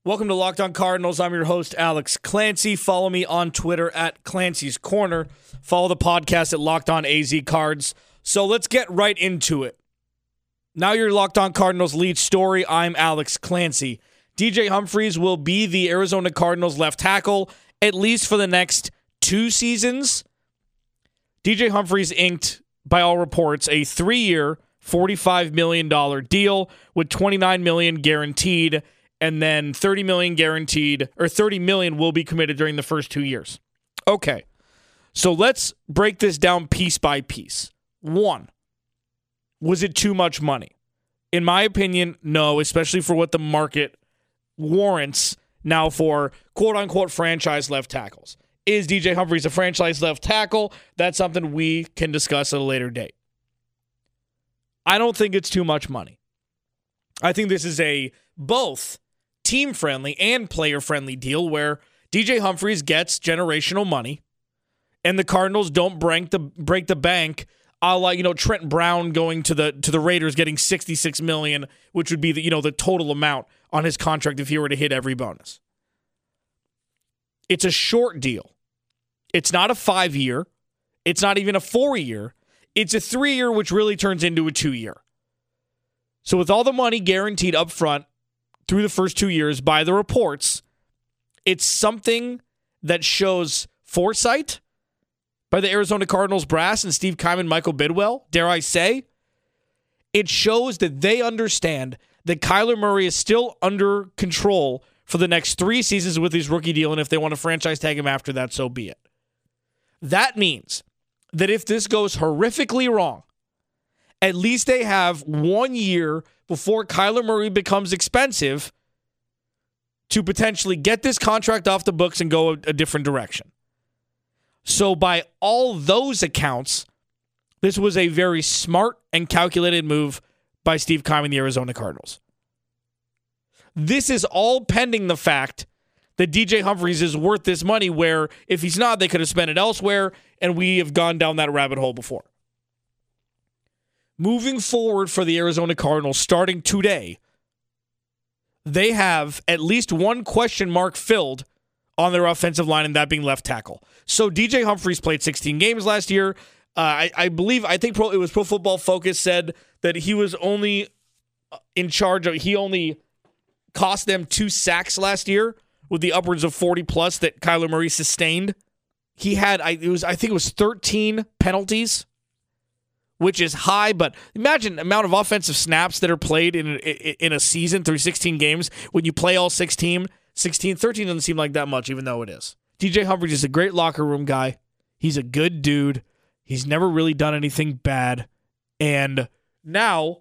Welcome to Locked On Cardinals. I'm your host, Alex Clancy. Follow me on Twitter at Clancy's Corner. Follow the podcast at Locked On AZ Cards. So let's get right into it. Now your Locked On Cardinals lead story. I'm Alex Clancy. DJ Humphries will be the Arizona Cardinals left tackle, at least for the next 2 seasons. DJ Humphries inked, by all reports, a 3-year, $45 million deal with $29 million guaranteed, and then $30 million guaranteed, or $30 million will be committed during the first 2 years. Okay, so let's break this down piece by piece. 1, was it too much money? In my opinion, no, especially for what the market warrants now for quote-unquote franchise left tackles. Is DJ Humphries a franchise left tackle? That's something we can discuss at a later date. I don't think it's too much money. I think this is a both team-friendly and player-friendly deal where DJ Humphries gets generational money and the Cardinals don't break the bank a la, Trent Brown going to the Raiders getting $66 million, which would be the total amount on his contract if he were to hit every bonus. It's a short deal. It's not a 5-year. It's not even a 4-year. It's a 3-year, which really turns into a 2-year. So with all the money guaranteed up front through the first 2 years by the reports, it's something that shows foresight by the Arizona Cardinals brass and Steve Keim, Michael Bidwell, dare I say. It shows that they understand that Kyler Murray is still under control for the next 3 seasons with his rookie deal, and if they want to franchise tag him after that, so be it. That means that if this goes horrifically wrong, at least they have 1 year before Kyler Murray becomes expensive to potentially get this contract off the books and go a different direction. So by all those accounts, this was a very smart and calculated move by Steve Keim and the Arizona Cardinals. This is all pending the fact that DJ Humphries is worth this money, where if he's not, they could have spent it elsewhere, and we have gone down that rabbit hole before. Moving forward for the Arizona Cardinals, starting today, they have at least one question mark filled on their offensive line, and that being left tackle. So DJ Humphries played 16 games last year. I think it was Pro Football Focus said that he was only in charge of, he only cost them 2 sacks last year with the upwards of 40 plus that Kyler Murray sustained. He had, I think it was 13 penalties, which is high, but imagine the amount of offensive snaps that are played in a season through 16 games. When you play all 16, 13 doesn't seem like that much, even though it is. DJ Humphries is a great locker room guy. He's a good dude. He's never really done anything bad. And now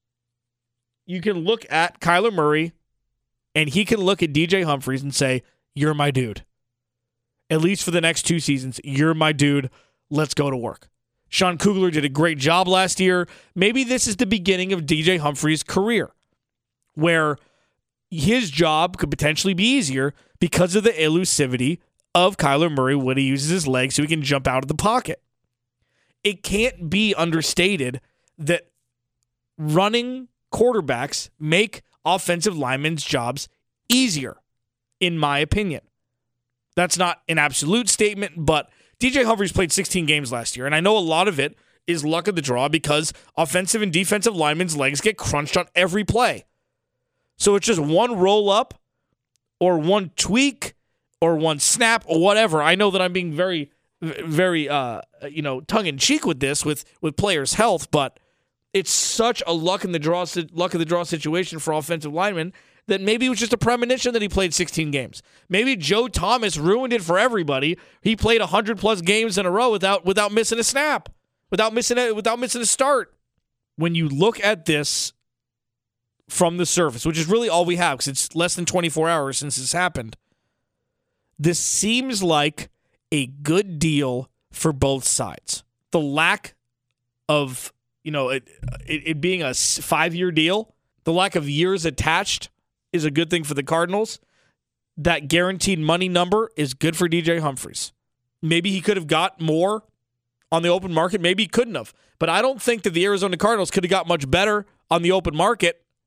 you can look at Kyler Murray and he can look at DJ Humphries and say, you're my dude. At least for the next 2 seasons, you're my dude. Let's go to work. Sean Kugler did a great job last year. Maybe this is the beginning of DJ Humphries' career, where his job could potentially be easier because of the elusivity of Kyler Murray when he uses his legs so he can jump out of the pocket. It can't be understated that running quarterbacks make offensive linemen's jobs easier, in my opinion. That's not an absolute statement, but DJ Humphries played 16 games last year, and I know a lot of it is luck of the draw because offensive and defensive linemen's legs get crunched on every play. So it's just one roll-up or one tweak or one snap or whatever. I know that I'm being very, very, tongue-in-cheek with this, with players' health, but it's such a luck of the draw situation for offensive linemen that maybe it was just a premonition that he played 16 games. Maybe Joe Thomas ruined it for everybody. He played 100+ games in a row without missing a snap, without missing a start. When you look at this from the surface, which is really all we have because it's less than 24 hours since this happened, this seems like a good deal for both sides. The lack of, it being a 5-year deal, the lack of years attached is a good thing for the Cardinals. That guaranteed money number is good for DJ Humphries. Maybe he could have got more on the open market. Maybe he couldn't have. But I don't think that the Arizona Cardinals could have got much better on the open market.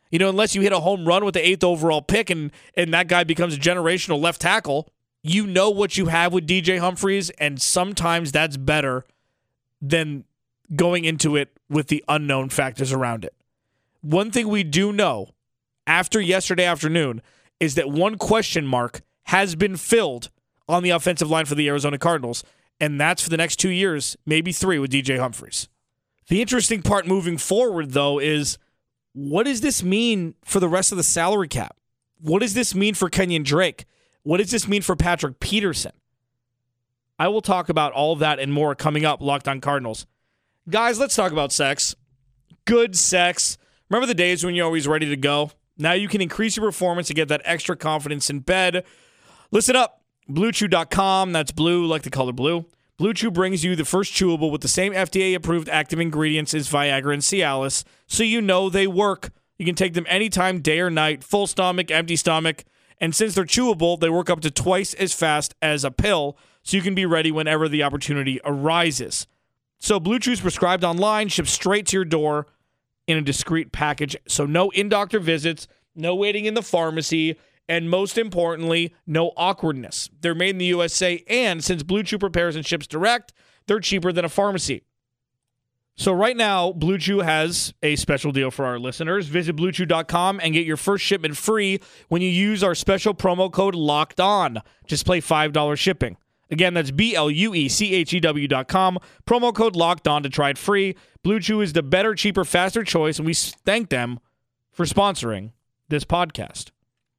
Unless you hit a home run with the 8th overall pick and that guy becomes a generational left tackle, you know what you have with DJ Humphries, and sometimes that's better than going into it with the unknown factors around it. One thing we do know after yesterday afternoon is that one question mark has been filled on the offensive line for the Arizona Cardinals, and that's for the next 2 years, maybe 3 with DJ Humphries. The interesting part moving forward, though, is what does this mean for the rest of the salary cap? What does this mean for Kenyon Drake? What does this mean for Patrick Peterson? I will talk about all of that and more coming up, Locked On Cardinals. Guys, let's talk about sex. Good sex. Remember the days when you're always ready to go? Now you can increase your performance and get that extra confidence in bed. Listen up. BlueChew.com, that's blue like the color blue. Blue Chew brings you the first chewable with the same FDA-approved active ingredients as Viagra and Cialis, so you know they work. You can take them anytime, day or night, full stomach, empty stomach. And since they're chewable, they work up to twice as fast as a pill, so you can be ready whenever the opportunity arises. So Blue Chew's prescribed online, shipped straight to your door in a discreet package. So no in-doctor visits, no waiting in the pharmacy, and most importantly, no awkwardness. They're made in the USA, and since Blue Chew prepares and ships direct, they're cheaper than a pharmacy. So right now, Blue Chew has a special deal for our listeners. Visit BlueChew.com and get your first shipment free when you use our special promo code LOCKEDON. Just play $5 shipping. Again, that's BLUECHEW.com. Promo code LOCKEDON to try it free. Blue Chew is the better, cheaper, faster choice, and we thank them for sponsoring this podcast.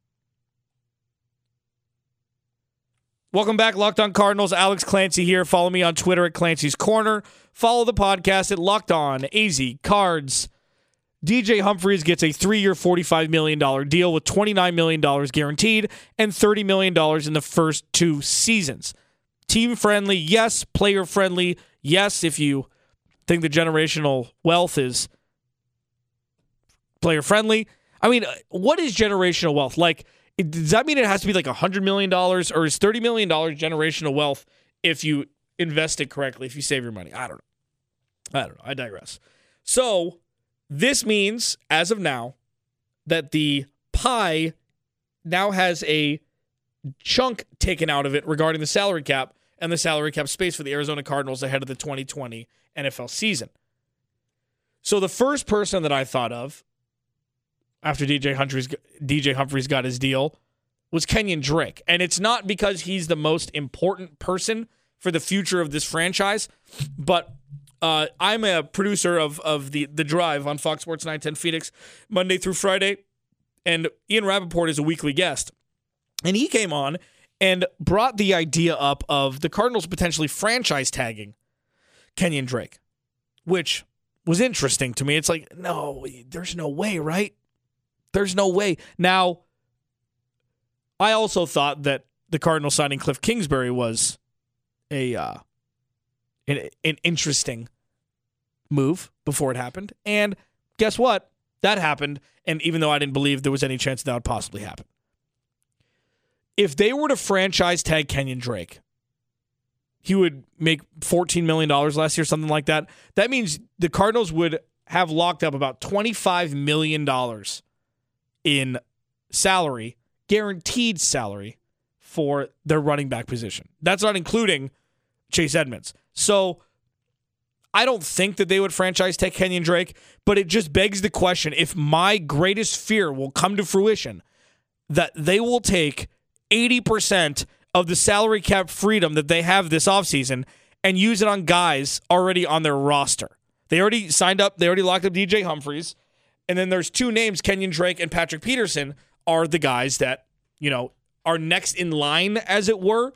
Welcome back, Locked On Cardinals. Alex Clancy here. Follow me on Twitter at Clancy's Corner. Follow the podcast at Locked On AZ Cards. DJ Humphries gets a 3-year, $45 million deal with $29 million guaranteed and $30 million in the first 2 seasons. Team-friendly, yes. Player-friendly, yes, if you think the generational wealth is player-friendly. I mean, what is generational wealth? Like, does that mean it has to be like $100 million, or is $30 million generational wealth if you invest it correctly, if you save your money? I don't know. I digress. So this means, as of now, that the pie now has a chunk taken out of it regarding the salary cap and the salary cap space for the Arizona Cardinals ahead of the 2020 NFL season. So the first person that I thought of after DJ Humphries got his deal was Kenyon Drake. And it's not because he's the most important person for the future of this franchise, but I'm a producer of the Drive on Fox Sports 910 Phoenix Monday through Friday, and Ian Rappaport is a weekly guest. And he came on and brought the idea up of the Cardinals potentially franchise tagging Kenyon Drake, which was interesting to me. It's like, no, there's no way, right? There's no way. Now, I also thought that the Cardinals signing Cliff Kingsbury was an interesting move before it happened. And guess what? That happened. And even though I didn't believe there was any chance that would possibly happen. If they were to franchise tag Kenyon Drake, he would make $14 million last year, something like that. That means the Cardinals would have locked up about $25 million in salary, guaranteed salary, for their running back position. That's not including Chase Edmonds. So I don't think that they would franchise tag Kenyon Drake, but it just begs the question, if my greatest fear will come to fruition, that they will take 80% of the salary cap freedom that they have this offseason and use it on guys already on their roster. They already signed up, they already locked up DJ Humphries, and then there's 2 names, Kenyon Drake and Patrick Peterson, are the guys that, are next in line, as it were.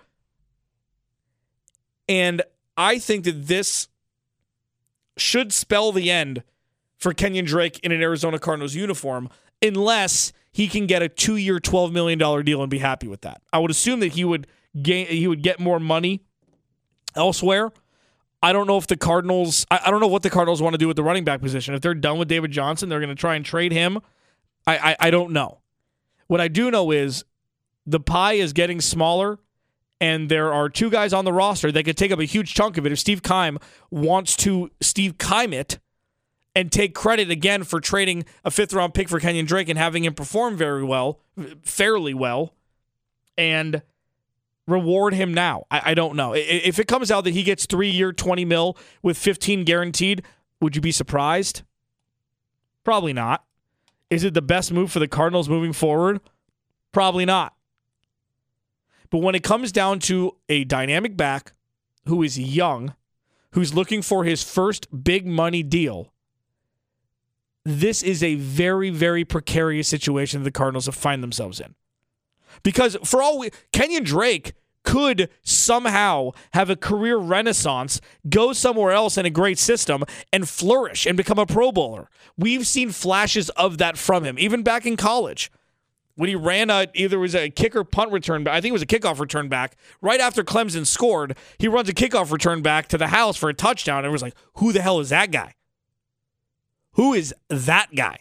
And I think that this should spell the end for Kenyon Drake in an Arizona Cardinals uniform, unless he can get a 2-year, $12 million deal and be happy with that. I would assume that he would get more money elsewhere. I don't know if the Cardinals, I don't know what the Cardinals want to do with the running back position. If they're done with David Johnson, they're going to try and trade him. I don't know. What I do know is the pie is getting smaller, and there are 2 guys on the roster that could take up a huge chunk of it. If Steve Keim wants to Steve Keim it, and take credit again for trading a 5th-round pick for Kenyon Drake and having him perform fairly well, and reward him now. I don't know. If it comes out that he gets 3-year, $20 million with 15 guaranteed, would you be surprised? Probably not. Is it the best move for the Cardinals moving forward? Probably not. But when it comes down to a dynamic back who is young, who's looking for his first big money deal, this is a very, very precarious situation the Cardinals have find themselves in. Because Kenyon Drake could somehow have a career renaissance, go somewhere else in a great system, and flourish and become a Pro Bowler. We've seen flashes of that from him, even back in college. When he ran either was a kick or punt return back, I think it was a kickoff return back, right after Clemson scored, he runs a kickoff return back to the house for a touchdown, and it was like, who the hell is that guy? Who is that guy?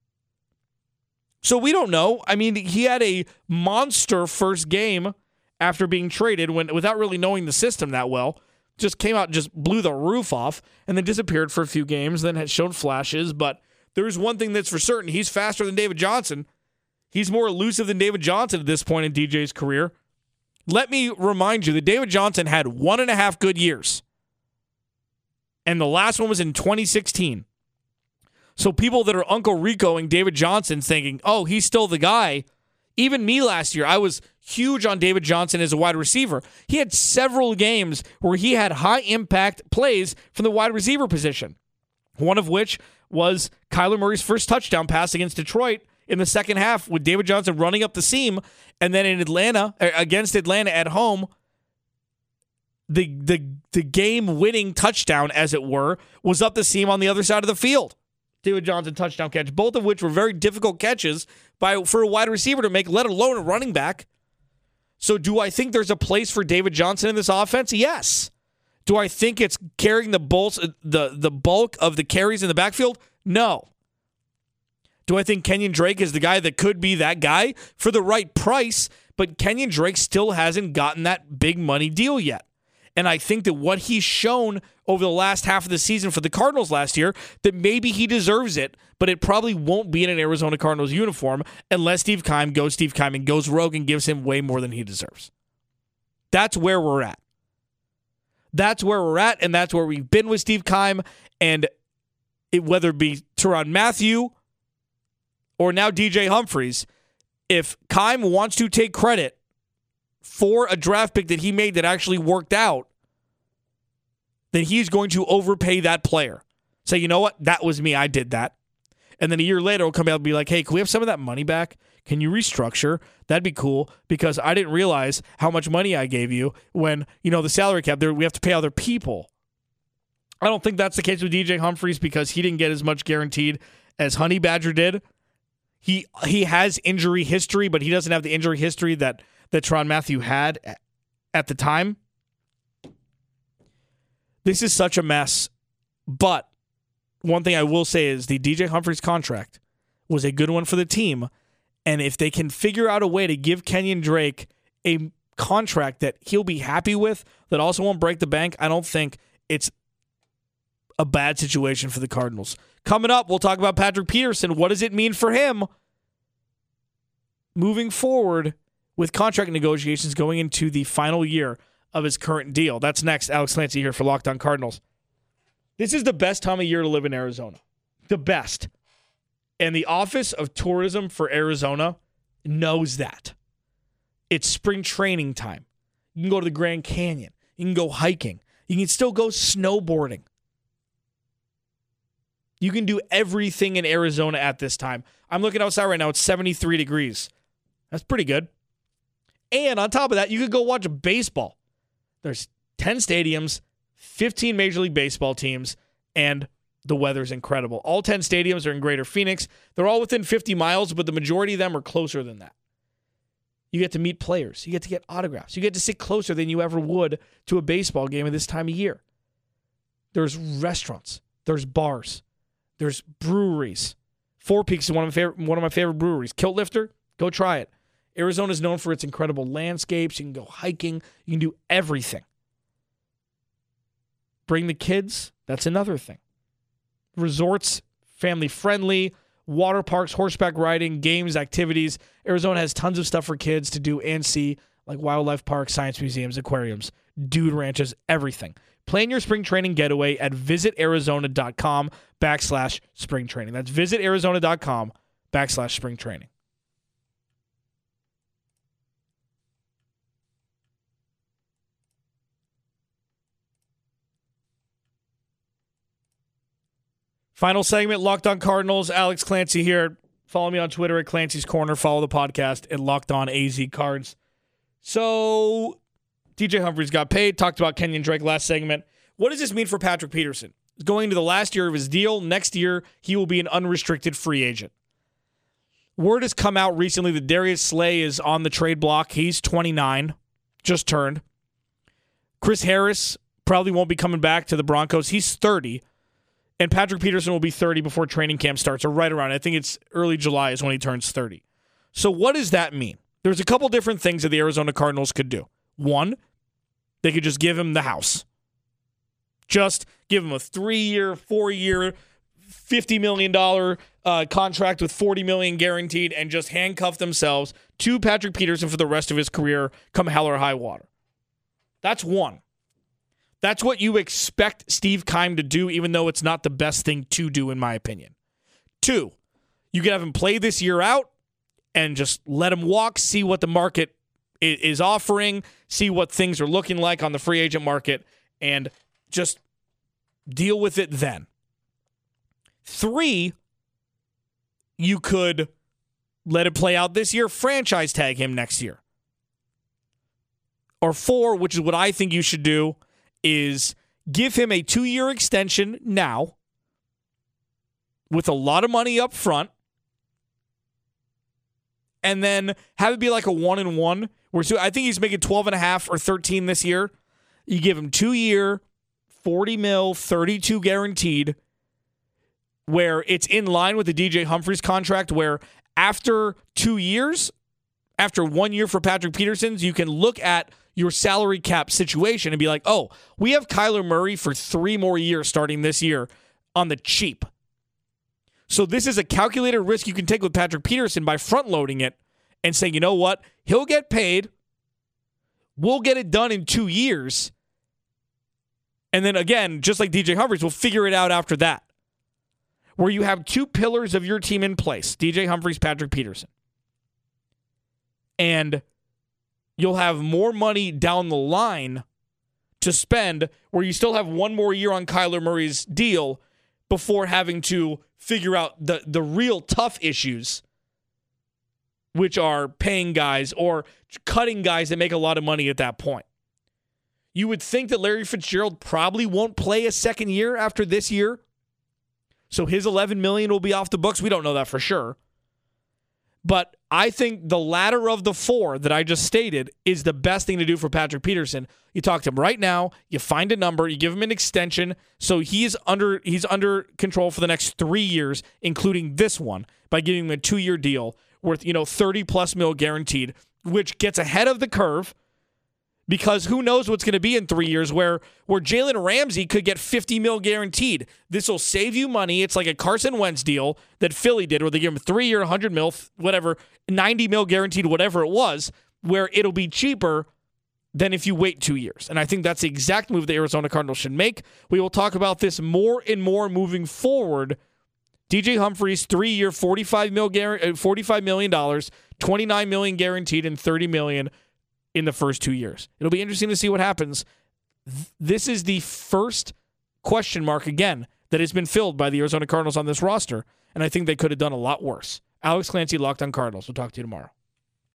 So we don't know. I mean, he had a monster first game after being traded without really knowing the system that well. Just came out, just blew the roof off, and then disappeared for a few games, then had shown flashes. But there's one thing that's for certain. He's faster than David Johnson. He's more elusive than David Johnson at this point in DJ's career. Let me remind you that David Johnson had 1.5 good years. And the last one was in 2016. So people that are Uncle Ricoing David Johnson thinking, oh, he's still the guy. Even me last year, I was huge on David Johnson as a wide receiver. He had several games where he had high-impact plays from the wide receiver position, one of which was Kyler Murray's first touchdown pass against Detroit in the second half with David Johnson running up the seam, and then in Atlanta, against Atlanta at home, the game-winning touchdown, as it were, was up the seam on the other side of the field. David Johnson touchdown catch, both of which were very difficult catches for a wide receiver to make, let alone a running back. So do I think there's a place for David Johnson in this offense? Yes. Do I think it's carrying the bulk of the carries in the backfield? No. Do I think Kenyon Drake is the guy that could be that guy for the right price? But Kenyon Drake still hasn't gotten that big money deal yet. And I think that what he's shown over the last half of the season for the Cardinals last year, that maybe he deserves it, but it probably won't be in an Arizona Cardinals uniform unless Steve Keim and goes rogue and gives him way more than he deserves. That's where we're at. That's where we're at, and that's where we've been with Steve Keim. And whether it be Tyrann Mathieu or now DJ Humphries, if Keim wants to take credit for a draft pick that he made that actually worked out, then he's going to overpay that player. Say, you know what? That was me. I did that. And then a year later, he'll come out and be like, hey, can we have some of that money back? Can you restructure? That'd be cool because I didn't realize how much money I gave you when, the salary cap, we have to pay other people. I don't think that's the case with DJ Humphries because he didn't get as much guaranteed as Honey Badger did. He has injury history, but he doesn't have the injury history that Tyrann Mathieu had at the time. This is such a mess, but one thing I will say is the DJ Humphries contract was a good one for the team, and if they can figure out a way to give Kenyon Drake a contract that he'll be happy with, that also won't break the bank, I don't think it's a bad situation for the Cardinals. Coming up, we'll talk about Patrick Peterson. What does it mean for him moving forward with contract negotiations going into the final year of his current deal? That's next. Alex Clancy here for Locked On Cardinals. This is the best time of year to live in Arizona. The best. And the Office of Tourism for Arizona knows that. It's spring training time. You can go to the Grand Canyon. You can go hiking. You can still go snowboarding. You can do everything in Arizona at this time. I'm looking outside right now. It's 73 degrees. That's pretty good. And on top of that, you could go watch baseball. There's 10 stadiums, 15 Major League Baseball teams, and the weather's incredible. All 10 stadiums are in Greater Phoenix. They're all within 50 miles, but the majority of them are closer than that. You get to meet players. You get to get autographs. You get to sit closer than you ever would to a baseball game at this time of year. There's restaurants. There's bars. There's breweries. Four Peaks is one of my favorite breweries. Kilt Lifter, go try it. Arizona is known for its incredible landscapes. You can go hiking. You can do everything. Bring the kids. That's another thing. resorts, family friendly, water parks, horseback riding, games, activities. Arizona has tons of stuff for kids to do and see, like wildlife parks, science museums, aquariums, dude ranches, everything. Plan your spring training getaway at visitarizona.com/spring training. That's visitarizona.com/spring training. Final segment, Locked On Cardinals. Alex Clancy here. Follow me on Twitter at Clancy's Corner. Follow the podcast at Locked On AZ Cards. So, DJ Humphries got paid. Talked about Kenyon Drake last segment. What does this mean for Patrick Peterson? He's going into the last year of his deal. Next year, he will be an unrestricted free agent. Word has come out recently that Darius Slay is on the trade block. He's 29, just turned. Chris Harris probably won't be coming back to the Broncos. He's 30. And Patrick Peterson will be 30 before training camp starts, or right around. I think it's early July is when he turns 30. So what does that mean? There's a couple different things that the Arizona Cardinals could do. One, they could just give him the house. Just give him a 3-year, 4-year, $50 million contract with $40 million guaranteed and just handcuff themselves to Patrick Peterson for the rest of his career come hell or high water. That's one. That's what you expect Steve Keim to do, even though it's not the best thing to do, in my opinion. Two, you can have him play this year out and just let him walk, see what the market is offering, see what things are looking like on the free agent market, and just deal with it then. Three, you could let it play out this year, franchise tag him next year. Or four, which is what I think you should do, is give him a 2-year extension now with a lot of money up front, and then have it be like a 1-and-1. I think he's making 12.5 or 13 this year. You give him 2-year, $40 million, 32 guaranteed, where it's in line with the DJ Humphries contract, where after 2 years, after 1 year for Patrick Peterson's, you can look at your salary cap situation and be like, oh, we have Kyler Murray for 3 more years starting this year on the cheap. So this is a calculated risk you can take with Patrick Peterson by front-loading it and saying, you know what, he'll get paid, we'll get it done in 2 years, and then again, just like DJ Humphries, we'll figure it out after that. Where you have 2 pillars of your team in place, DJ Humphries, Patrick Peterson. And you'll have more money down the line to spend where you still have 1 more year on Kyler Murray's deal before having to figure out the real tough issues, which are paying guys or cutting guys that make a lot of money at that point. You would think that Larry Fitzgerald probably won't play a second year after this year, so his $11 million will be off the books. We don't know that for sure. But I think the latter of the 4 that I just stated is the best thing to do for Patrick Peterson. You talk to him right now, you find a number, you give him an extension, so he's under control for the next 3 years, including this one, by giving him a 2-year deal worth, $30+ million guaranteed, which gets ahead of the curve. Because who knows what's going to be in 3 years where Jalen Ramsey could get $50 million guaranteed. This will save you money. It's like a Carson Wentz deal that Philly did where they give him 3-year, $100 million, whatever, $90 million guaranteed, whatever it was, where it'll be cheaper than if you wait 2 years. And I think that's the exact move the Arizona Cardinals should make. We will talk about this more and more moving forward. DJ Humphries, 3-year, $45 million, $29 million guaranteed, and $30 million in the first 2 years. It'll be interesting to see what happens. This is the first question mark, again, that has been filled by the Arizona Cardinals on this roster, and I think they could have done a lot worse. Alex Clancy, Locked On Cardinals. We'll talk to you tomorrow.